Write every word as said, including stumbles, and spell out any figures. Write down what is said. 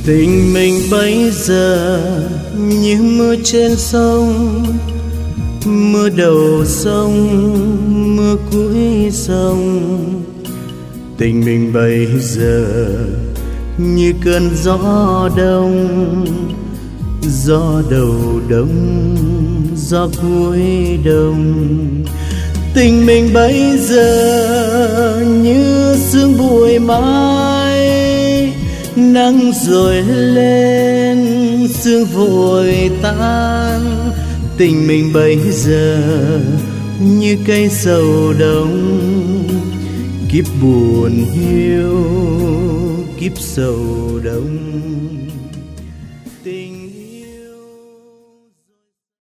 Tình mình bây giờ như mưa trên sông, mưa đầu sông, mưa cuối sông. Tình mình bây giờ như cơn gió đông, gió đầu đông, gió cuối đông. Tình mình bây giờ như sương bụi mai, nắng rồi lên, sương vội tan. Tình mình bây giờ như cây sầu đông, kiếp buồn hiu, kiếp sầu đông.